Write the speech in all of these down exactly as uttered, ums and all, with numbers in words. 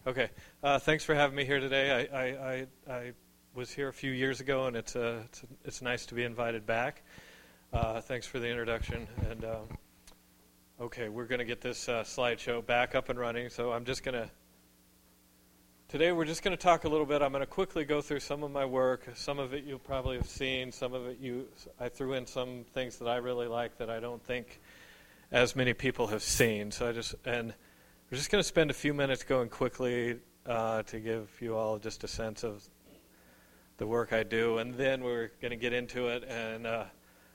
Okay. Uh, thanks for having me here today. I, I, I, I was here a few years ago, and it's uh, it's, it's nice to be invited back. Uh, thanks for the introduction. And um, okay, we're going to get this uh, slideshow back up and running. So I'm just going to today we're just going to talk a little bit. I'm going to quickly go through some of my work. Some of it you'll probably have seen. Some of it you I threw in some things that I really like that I don't think as many people have seen. So I just and. We're just going to spend a few minutes going quickly uh, to give you all just a sense of the work I do, and then we're going to get into it. And uh,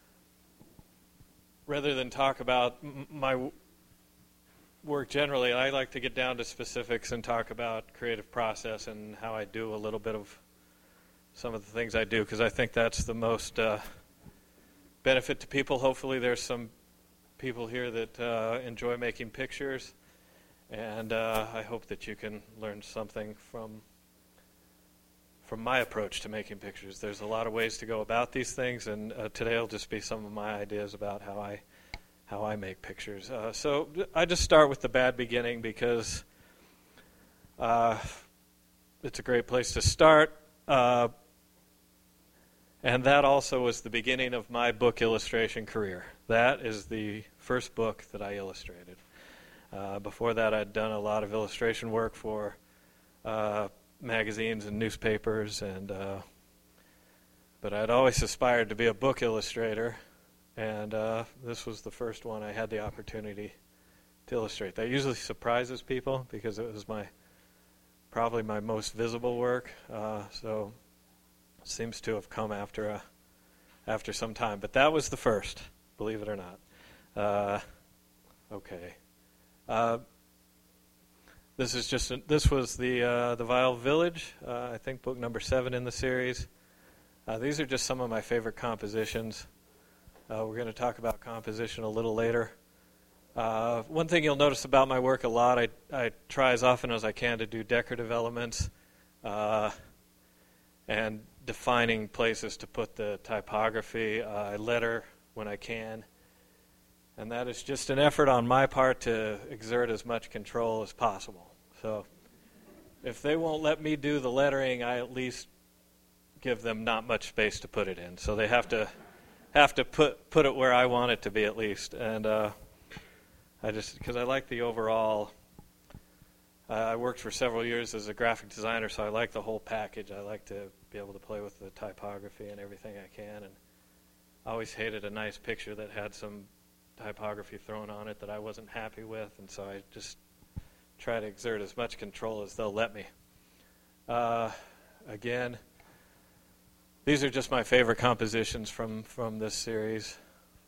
rather than talk about m- my w- work generally, I like to get down to specifics and talk about creative process and how I do a little bit of some of the things I do, because I think that's the most uh, benefit to people. Hopefully there's some people here that uh, enjoy making pictures. And uh, I hope that you can learn something from from my approach to making pictures. There's a lot of ways to go about these things, and uh, today will just be some of my ideas about how I how I make pictures. Uh, so I just start with the bad beginning because uh, it's a great place to start. Uh, and that also was the beginning of my book illustration career. That is the first book that I illustrated. Uh, before that, I'd done a lot of illustration work for uh, magazines and newspapers, and uh, but I'd always aspired to be a book illustrator, and uh, this was the first one I had the opportunity to illustrate. That usually surprises people because it was my probably my most visible work, uh, so it seems to have come after a, after some time. But that was the first, believe it or not. Uh, okay. Uh, this is just a, this was the uh, the Vile Village. Uh, I think book number seven in the series. Uh, these are just some of my favorite compositions. Uh, we're going to talk about composition a little later. Uh, one thing you'll notice about my work a lot, I I try as often as I can to do decorative elements, uh, and defining places to put the typography. Uh, I letter when I can. And that is just an effort on my part to exert as much control as possible. So if they won't let me do the lettering, I at least give them not much space to put it in. So they have to have to put put it where I want it to be at least. And uh, I just because I like the overall. Uh, I worked for several years as a graphic designer, so I like the whole package. I like to be able to play with the typography and everything I can. And I always hated a nice picture that had some typography thrown on it that I wasn't happy with, and so I just try to exert as much control as they'll let me. Uh, again, these are just my favorite compositions from, from this series.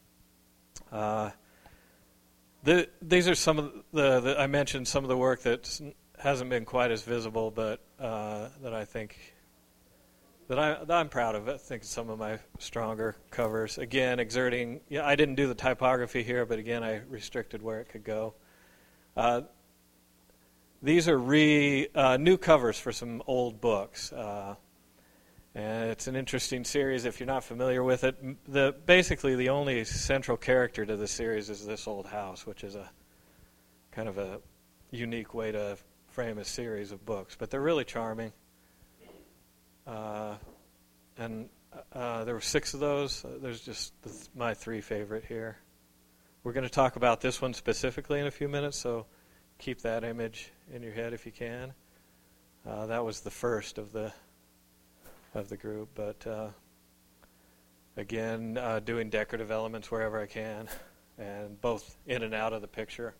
Uh, the, these are some of the, the, I mentioned some of the work that hasn't been quite as visible, but uh, that I think That, I, that I'm proud of. I think some of my stronger covers. Again, exerting. Yeah, I didn't do the typography here, but again, I restricted where it could go. Uh, these are re uh, new covers for some old books, uh, and it's an interesting series. If you're not familiar with it, the basically the only central character to the series is this old house, which is a kind of a unique way to frame a series of books. But they're really charming. Uh, and uh, there were six of those. Uh, there's just the th- my three favorite here. We're going to talk about this one specifically in a few minutes, so keep that image in your head if you can. Uh, that was the first of the of the group, but uh, again, uh, doing decorative elements wherever I can, and both in and out of the picture.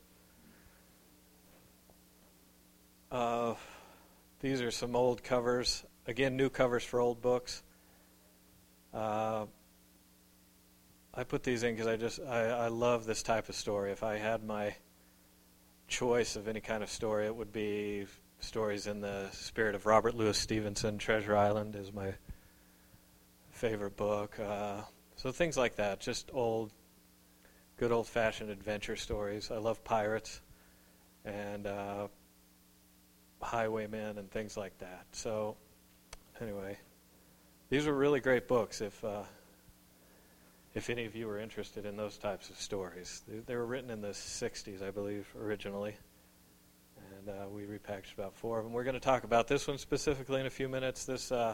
Uh, these are some old covers. Again, new covers for old books. Uh, I put these in because I just I, I love this type of story. If I had my choice of any kind of story, it would be stories in the spirit of Robert Louis Stevenson. Treasure Island is my favorite book. Uh, so things like that, just old, good old-fashioned adventure stories. I love pirates and uh, highwaymen and things like that. So. Anyway, these were really great books if uh, if any of you are interested in those types of stories. They, they were written in the sixties, I believe, originally. and uh, we repackaged about four of them. We're going to talk about this one specifically in a few minutes. This, uh,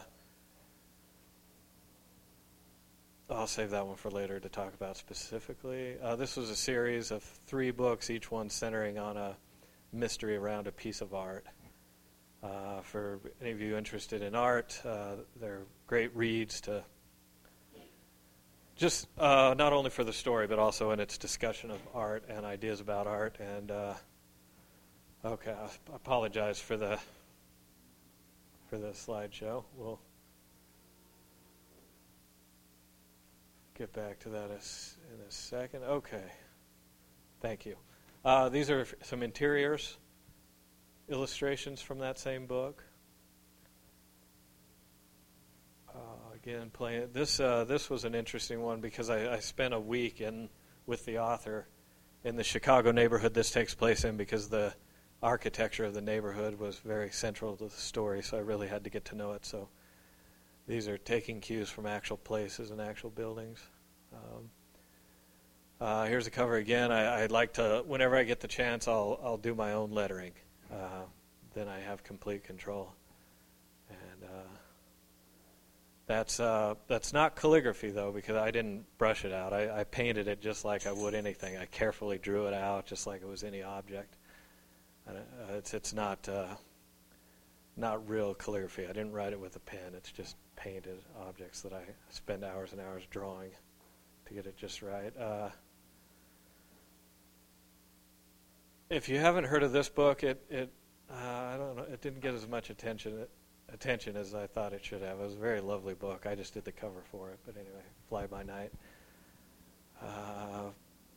I'll save that one for later to talk about specifically. Uh, this was a series of three books, each one centering on a mystery around a piece of art. Uh, for any of you interested in art, uh, they're great reads to just uh, not only for the story, but also in its discussion of art and ideas about art. And uh, okay, I apologize for the for the slideshow. We'll get back to that in a second. Okay, thank you. Uh, these are some interiors illustrations from that same book. Uh, again, playing this. Uh, this was an interesting one because I, I spent a week in with the author in the Chicago neighborhood this takes place in, because the architecture of the neighborhood was very central to the story. So I really had to get to know it. So these are taking cues from actual places and actual buildings. Um, uh, here's a cover again. I, I'd like to, whenever I get the chance, I'll I'll do my own lettering. Uh, then I have complete control. And uh, that's uh, that's not calligraphy, though, because I didn't brush it out. I, I painted it just like I would anything. I carefully drew it out just like it was any object. And, uh, it's it's not uh, not real calligraphy. I didn't write it with a pen. It's just painted objects that I spend hours and hours drawing to get it just right. Uh, If you haven't heard of this book, it it uh, I don't know, it didn't get as much attention attention as I thought it should have. It was a very lovely book. I just did the cover for it, but anyway, Fly By Night. Uh,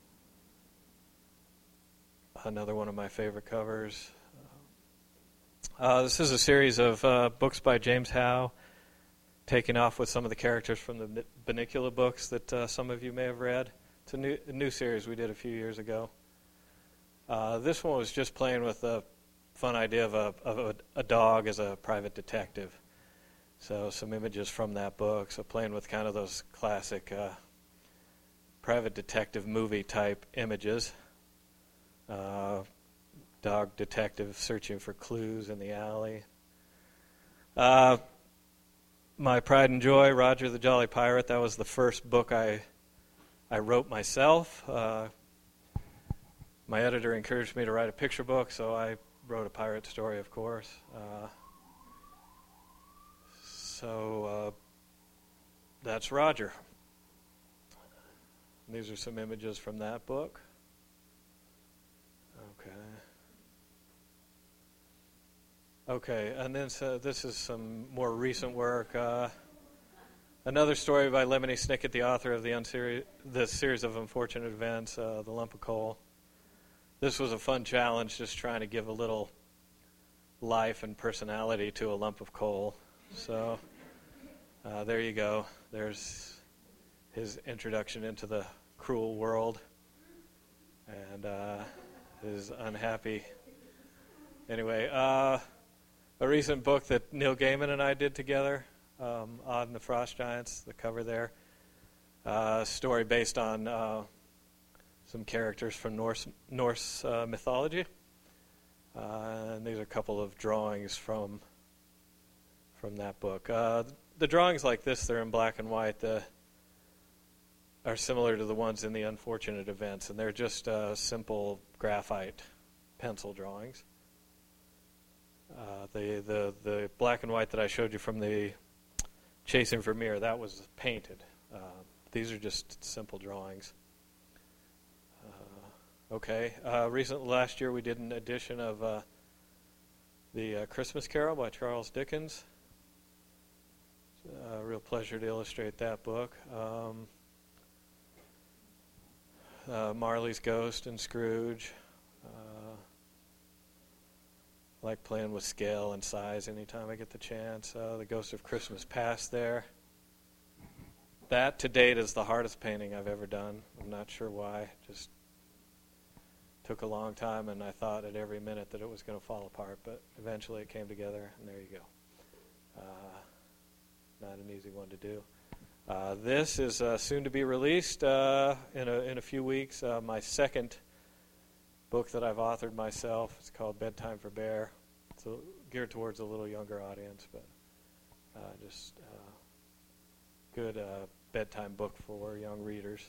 another one of my favorite covers. Uh, this is a series of uh, books by James Howe, taking off with some of the characters from the Bunnicula books that uh, some of you may have read. It's a new a new series we did a few years ago. Uh, this one was just playing with the fun idea of a, of a, a dog as a private detective. So some images from that book. So playing with kind of those classic uh, private detective movie type images. Uh, dog detective searching for clues in the alley. Uh, my pride and joy, Roger the Jolly Pirate. That was the first book I I wrote myself. Uh, My editor encouraged me to write a picture book, so I wrote a pirate story, of course. Uh, so uh, that's Roger. These are some images from that book. Okay. Okay, and then so this is some more recent work. Uh, another story by Lemony Snicket, the author of the, unseri- the series of unfortunate events, uh, The Lump of Coal. This was a fun challenge, just trying to give a little life and personality to a lump of coal. So uh, there you go. There's his introduction into the cruel world and uh, his unhappy. Anyway, uh, a recent book that Neil Gaiman and I did together, um, Odd and the Frost Giants, the cover there. Uh, story based on Uh, some characters from Norse Norse uh, mythology, uh, and these are a couple of drawings from from that book. Uh, the drawings like this, they're in black and white, the, are similar to the ones in the unfortunate events, and they're just uh, simple graphite pencil drawings. Uh, the the the black and white that I showed you from the Chasing Vermeer, that was painted. Uh, these are just simple drawings. Okay. Uh, recent last year we did an edition of uh, the uh, Christmas Carol by Charles Dickens. It's a real pleasure to illustrate that book. Um, uh, Marley's Ghost and Scrooge. Uh, I like playing with scale and size anytime I get the chance. Uh, the Ghost of Christmas Past there. That to date is the hardest painting I've ever done. I'm not sure why. Just took a long time, and I thought at every minute that it was going to fall apart, but eventually it came together, and there you go. Uh, not an easy one to do. Uh, this is uh, soon to be released uh, in a in a few weeks. Uh, my second book that I've authored myself. It's called Bedtime for Bear. It's a, geared towards a little younger audience, but uh, just uh, good uh, bedtime book for young readers.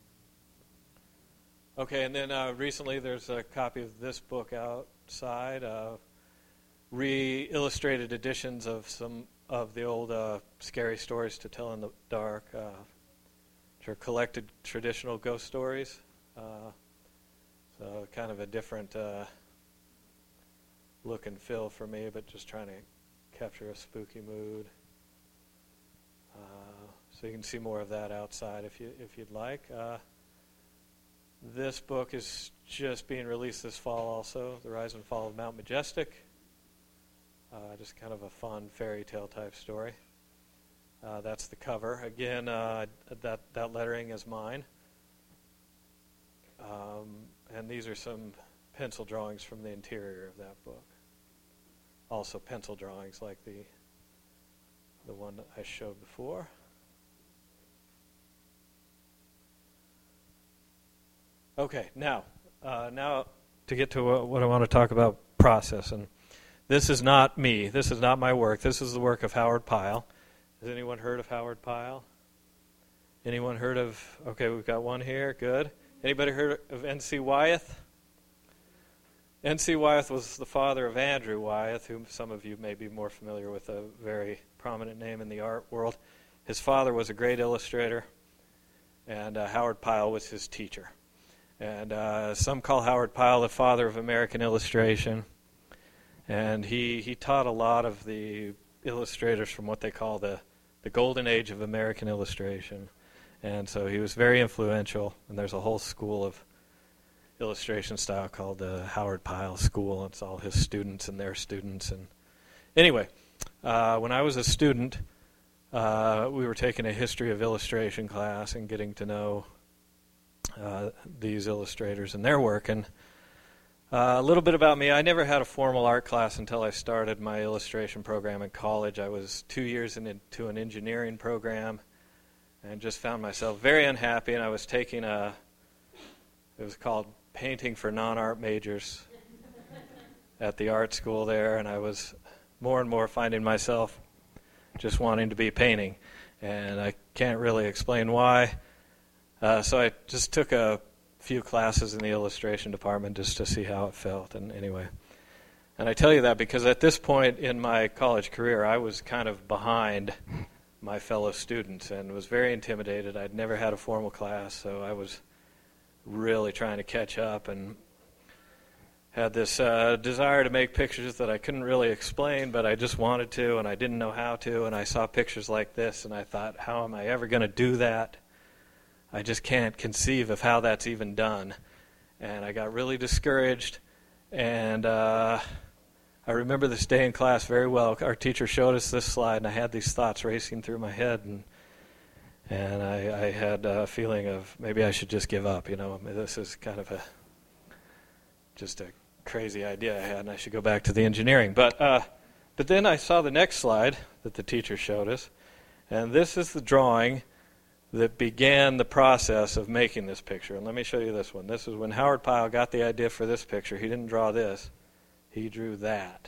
Okay, and then uh, recently there's a copy of this book outside, uh, re-illustrated editions of some of the old uh, Scary Stories to Tell in the Dark, uh, which are collected traditional ghost stories. Uh, so kind of a different uh, look and feel for me, but just trying to capture a spooky mood. Uh, so you can see more of that outside if you if you'd like. Uh, this book is just being released this fall also, The Rise and Fall of Mount Majestic. Uh, just kind of a fun fairy tale type story. Uh, that's the cover. Again, uh, that, that lettering is mine. Um, and these are some pencil drawings from the interior of that book. Also pencil drawings like the the one that I showed before. Okay, now, uh, now to get to uh, what I want to talk about, process. And this is not me. This is not my work. This is the work of Howard Pyle. Has anyone heard of Howard Pyle? Anyone heard of, okay, we've got one here, good. Anybody heard of N C Wyeth? N C Wyeth was the father of Andrew Wyeth, whom some of you may be more familiar with, a very prominent name in the art world. His father was a great illustrator, and uh, Howard Pyle was his teacher. And uh, some call Howard Pyle the father of American illustration. And he, he taught a lot of the illustrators from what they call the, the golden age of American illustration. And so he was very influential, and there's a whole school of illustration style called the Howard Pyle School. It's all his students and their students. And anyway, uh, when I was a student, uh, we were taking a history of illustration class and getting to know uh, these illustrators and their work. And uh, a little bit about me, I never had a formal art class until I started my illustration program in college. I was two years in, into an engineering program and just found myself very unhappy, and I was taking a, it was called Painting for Non-Art Majors at the art school there, and I was more and more finding myself just wanting to be painting, and I can't really explain why. Uh, so I just took a few classes in the illustration department just to see how it felt, and anyway. And I tell you that because at this point in my college career, I was kind of behind my fellow students and was very intimidated. I'd never had a formal class, so I was really trying to catch up and had this uh, desire to make pictures that I couldn't really explain, but I just wanted to, and I didn't know how to, and I saw pictures like this, and I thought, how am I ever going to do that? I just can't conceive of how that's even done. And I got really discouraged, and uh, I remember this day in class very well. Our teacher showed us this slide, and I had these thoughts racing through my head, and and I, I had a feeling of maybe I should just give up. You know, this is kind of a just a crazy idea I had, and I should go back to the engineering. But uh, but then I saw the next slide that the teacher showed us, and this is the drawing that began the process of making this picture. And let me show you this one. This is when Howard Pyle got the idea for this picture. He didn't draw this. He drew that.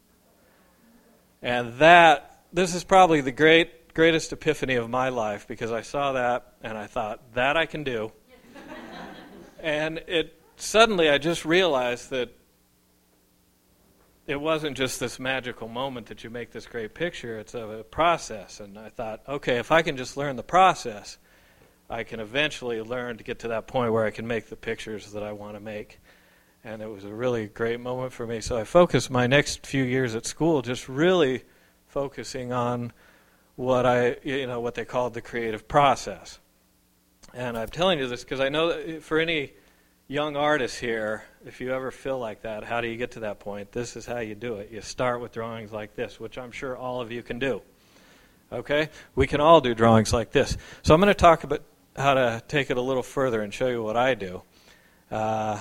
And that, this is probably the great, greatest epiphany of my life, because I saw that and I thought, that I can do. And it suddenly I just realized that it wasn't just this magical moment that you make this great picture. It's a process. And I thought, okay, if I can just learn the process, I can eventually learn to get to that point where I can make the pictures that I want to make. And it was a really great moment for me. So I focused my next few years at school just really focusing on what I, you know, what they called the creative process. And I'm telling you this because I know that for any young artists here, if you ever feel like that, how do you get to that point? This is how you do it. You start with drawings like this, which I'm sure all of you can do. Okay? We can all do drawings like this. So I'm going to talk about how to take it a little further and show you what I do. Uh,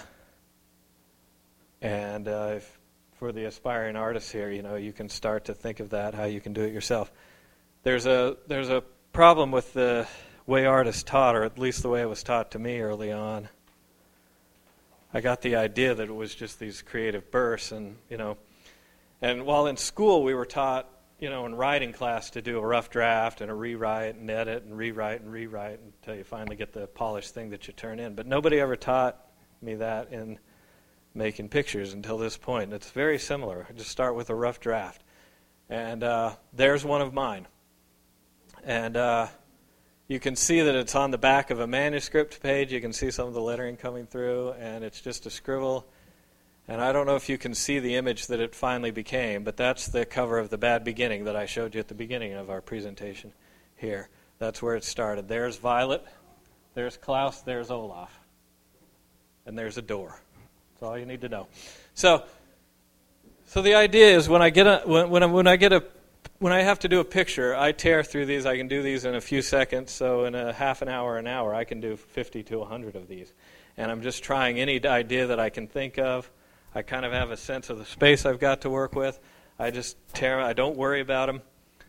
and uh, if, for the aspiring artists here, you know, you can start to think of that, how you can do it yourself. There's a there's a problem with the way art is taught, or at least the way it was taught to me early on. I got the idea that it was just these creative bursts, and you know, and while in school we were taught, you know, in writing class to do a rough draft and a rewrite and edit and rewrite and rewrite until you finally get the polished thing that you turn in. But nobody ever taught me that in making pictures until this point. And it's very similar. I just start with a rough draft. And uh, there's one of mine. And uh, you can see that it's on the back of a manuscript page. You can see some of the lettering coming through, and it's just a scribble. And I don't know if you can see the image that it finally became, but that's the cover of The Bad Beginning that I showed you at the beginning of our presentation here. That's where it started. There's Violet, there's Klaus, there's Olaf, and there's a door. That's all you need to know. So, so the idea is when I get a when when I, when I get a when I have to do a picture, I tear through these. I can do these in a few seconds. So in a half an hour, an hour, I can do fifty to one hundred of these, and I'm just trying any idea that I can think of. I kind of have a sense of the space I've got to work with. I just tear. I don't worry about them.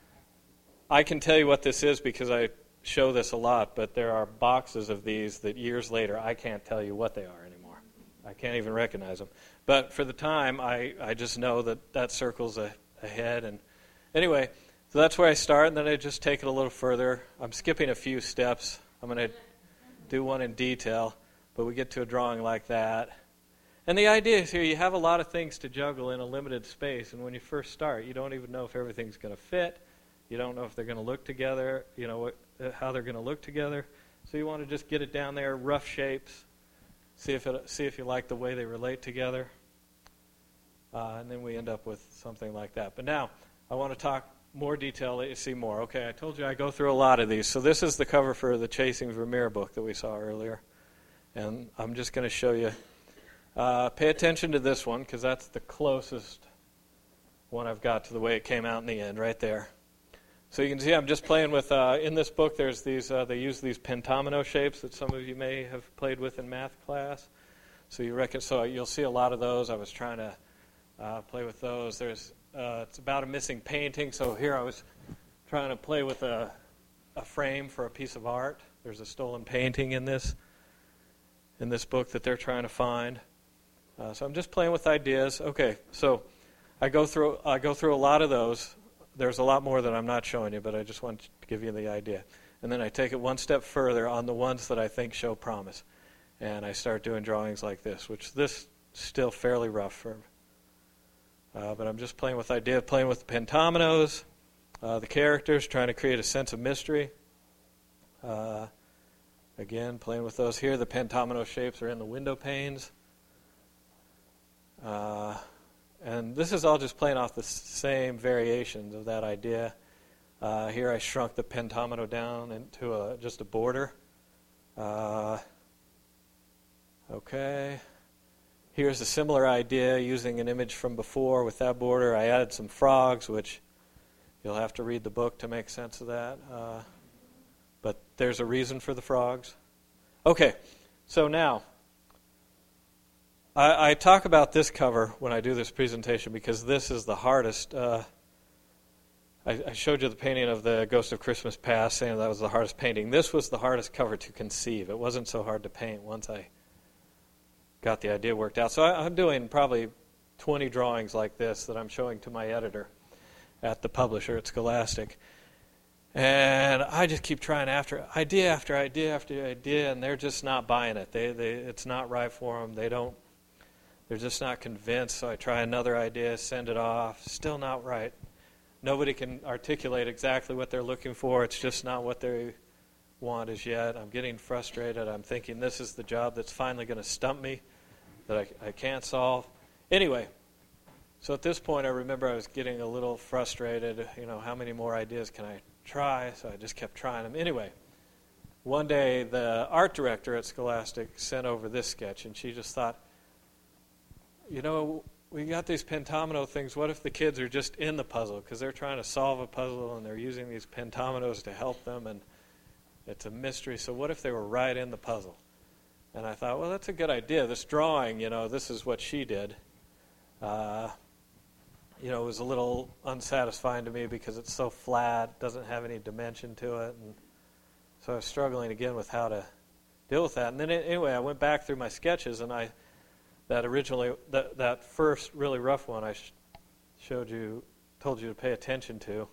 I can tell you what this is because I show this a lot, but there are boxes of these that years later I can't tell you what they are anymore. I can't even recognize them. But for the time, I, I just know that that circle's a, ahead. And anyway, so that's where I start, and then I just take it a little further. I'm skipping a few steps. I'm going to do one in detail, but we get to a drawing like that. And the idea is here you have a lot of things to juggle in a limited space, and when you first start, you don't even know if everything's going to fit. You don't know if they're going to look together, you know, what, how they're going to look together. So you want to just get it down there, rough shapes, see if it, see if you like the way they relate together. Uh, and then we end up with something like that. But now, I want to talk more detail, let you see more. Okay, I told you I go through a lot of these. So this is the cover for the Chasing Vermeer book that we saw earlier. And I'm just going to show you. Uh, pay attention to this one, because that's the closest one I've got to the way it came out in the end, right there. So you can see I'm just playing with, uh, in this book, there's these, uh, they use these pentomino shapes that some of you may have played with in math class. So you reckon, so you'll see a lot of those. I was trying to uh, play with those. There's, uh, it's about a missing painting. So here I was trying to play with a, a frame for a piece of art. There's a stolen painting in this, in this book that they're trying to find. Uh, so I'm just playing with ideas. Okay, so I go through I go through a lot of those. There's a lot more that I'm not showing you, but I just want to give you the idea. And then I take it one step further on the ones that I think show promise. And I start doing drawings like this, which this is still fairly rough for. Uh, but I'm just playing with idea, playing with the pentominoes, uh, the characters, trying to create a sense of mystery. Uh, again, playing with those here. The pentomino shapes are in the window panes. Uh, and this is all just playing off the same variations of that idea. Uh, here I shrunk the pentomino down into a, just a border. Uh, okay. Here's a similar idea using an image from before with that border. I added some frogs, which you'll have to read the book to make sense of that. Uh, but there's a reason for the frogs. Okay, so now, I, I talk about this cover when I do this presentation because this is the hardest. Uh, I, I showed you the painting of the Ghost of Christmas Past, saying that was the hardest painting. This was the hardest cover to conceive. It wasn't so hard to paint once I got the idea worked out. So I, I'm doing probably twenty drawings like this that I'm showing to my editor at the publisher at Scholastic. And I just keep trying after idea after idea after idea, and they're just not buying it. They, they, it's not right for them. They don't. They're just not convinced. So I try another idea, send it off. Still not right. Nobody can articulate exactly what they're looking for. It's just not what they want as yet. I'm getting frustrated. I'm thinking this is the job that's finally going to stump me, that I, I can't solve. Anyway, so at this point, I remember I was getting a little frustrated. You know, how many more ideas can I try? So I just kept trying them. Anyway, one day the art director at Scholastic sent over this sketch, and she just thought, you know, we got these pentomino things. What if the kids are just in the puzzle because they're trying to solve a puzzle and they're using these pentominoes to help them, and it's a mystery. So what if they were right in the puzzle? And I thought, well, that's a good idea. This drawing, you know, this is what she did. Uh, you know, it was a little unsatisfying to me because it's so flat, doesn't have any dimension to it. And so I was struggling again with how to deal with that. And then anyway, I went back through my sketches and I that originally, that, that first really rough one I sh- showed you, told you to pay attention to.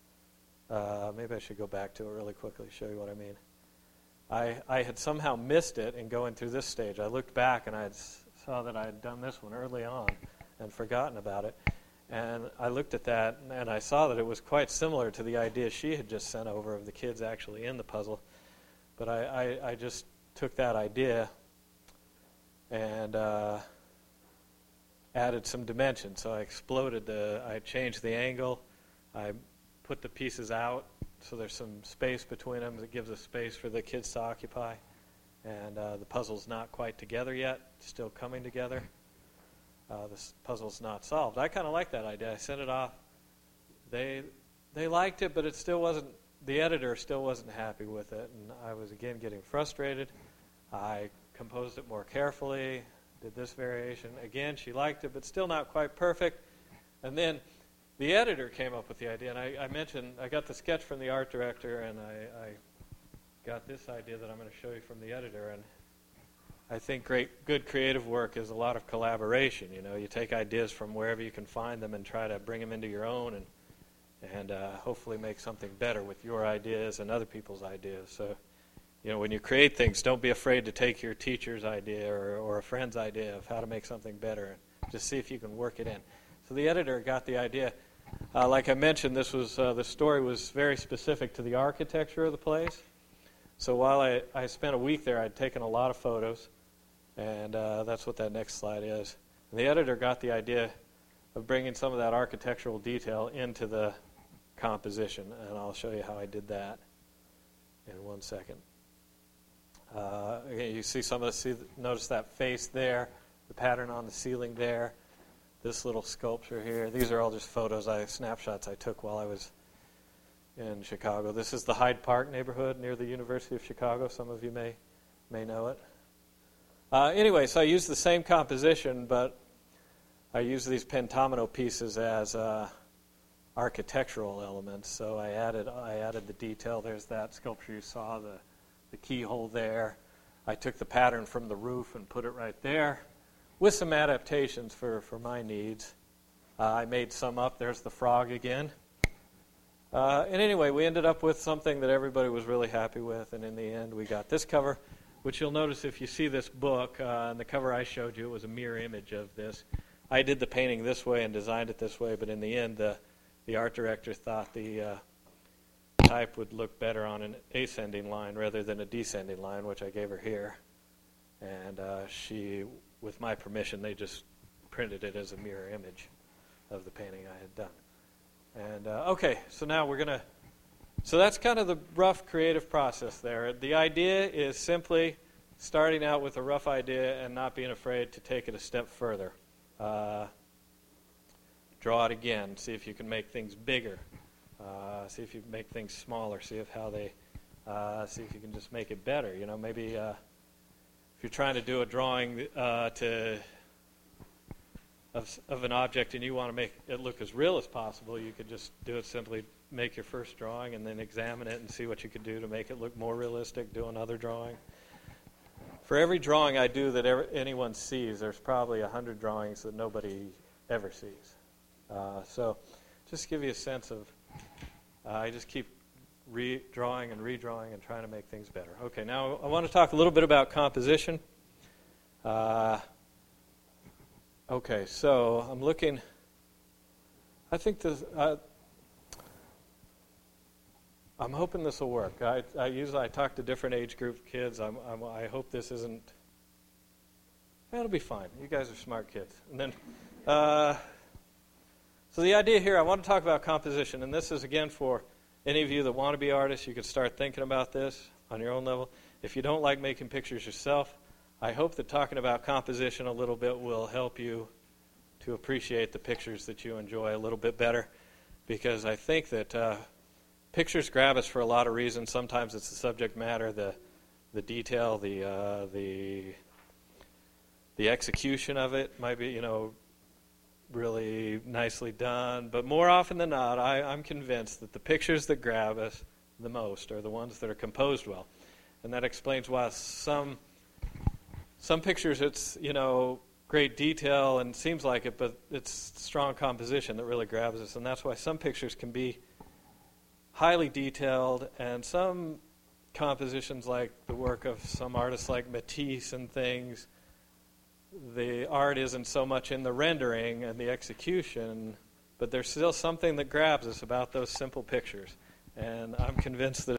Uh, maybe I should go back to it really quickly, show you what I mean. I, I had somehow missed it in going through this stage. I looked back and I saw that I had done this one early on and forgotten about it. And I looked at that and, and I saw that it was quite similar to the idea she had just sent over of the kids actually in the puzzle. But I, I, I just took that idea and uh, added some dimension. So I exploded the, I changed the angle. I put the pieces out so there's some space between them that gives a space for the kids to occupy. And uh, the puzzle's not quite together yet, still coming together. Uh, this puzzle's not solved. I kind of like that idea. I sent it off. They they liked it, but it still wasn't, the editor still wasn't happy with it. And I was, again, getting frustrated. I composed it more carefully, did this variation. Again, she liked it, but still not quite perfect. And then the editor came up with the idea. And I, I mentioned, I got the sketch from the art director, and I, I got this idea that I'm going to show you from the editor. And I think great, good creative work is a lot of collaboration. You know, you take ideas from wherever you can find them and try to bring them into your own, and and uh, hopefully make something better with your ideas and other people's ideas. So, you know, when you create things, don't be afraid to take your teacher's idea or, or a friend's idea of how to make something better, and just see if you can work it in. So the editor got the idea. Uh, like I mentioned, this was uh, the story was very specific to the architecture of the place. So while I, I spent a week there, I'd taken a lot of photos. And uh, that's what that next slide is. And the editor got the idea of bringing some of that architectural detail into the composition, and I'll show you how I did that in one second. Uh, again, you see some of the, see, notice that face there, the pattern on the ceiling there, this little sculpture here. These are all just photos, I snapshots I took while I was in Chicago. This is the Hyde Park neighborhood near the University of Chicago. Some of you may may know it. Uh, anyway, so I used the same composition, but I used these pentomino pieces as uh, architectural elements. So I added I added the detail. There's that sculpture you saw, the, the keyhole there. I took the pattern from the roof and put it right there with some adaptations for, for my needs. Uh, I made some up. There's the frog again. Uh, and anyway, we ended up with something that everybody was really happy with, and in the end we got this cover, which you'll notice if you see this book, uh, and the cover I showed you, it was a mirror image of this. I did the painting this way and designed it this way, but in the end, the, the art director thought the uh, type would look better on an ascending line rather than a descending line, which I gave her here. And uh, she, with my permission, they just printed it as a mirror image of the painting I had done. And uh, okay, so now we're going to So that's kind of the rough creative process there. The idea is simply starting out with a rough idea and not being afraid to take it a step further. Uh, draw it again. See if you can make things bigger. Uh, see if you can make things smaller. See if how they. Uh, see if you can just make it better. You know, maybe uh, if you're trying to do a drawing uh, to of, of an object and you want to make it look as real as possible, you could just do it simply. Make your first drawing and then examine it and see what you could do to make it look more realistic, do another drawing. For every drawing I do that ever, anyone sees, there's probably a hundred drawings that nobody ever sees. Uh, so just give you a sense of, uh, I just keep redrawing and redrawing and trying to make things better. Okay, now I want to talk a little bit about composition. Uh, okay, so I'm looking, I think this, uh, I'm hoping this will work. I, I usually I talk to different age group kids. I'm, I'm, I hope this isn't. It'll be fine. You guys are smart kids. And then, uh, so the idea here, I want to talk about composition, and this is again for any of you that want to be artists. You can start thinking about this on your own level. If you don't like making pictures yourself, I hope that talking about composition a little bit will help you to appreciate the pictures that you enjoy a little bit better, because I think that. Uh, Pictures grab us for a lot of reasons. Sometimes it's the subject matter, the the detail, the uh, the the execution of it might be, you know, really nicely done. But more often than not, I, I'm convinced that the pictures that grab us the most are the ones that are composed well, and that explains why some some pictures it's you know great detail and seems like it, but it's strong composition that really grabs us, and that's why some pictures can be highly detailed, and some compositions, like the work of some artists like Matisse and things, the art isn't so much in the rendering and the execution, but there's still something that grabs us about those simple pictures, and I'm convinced that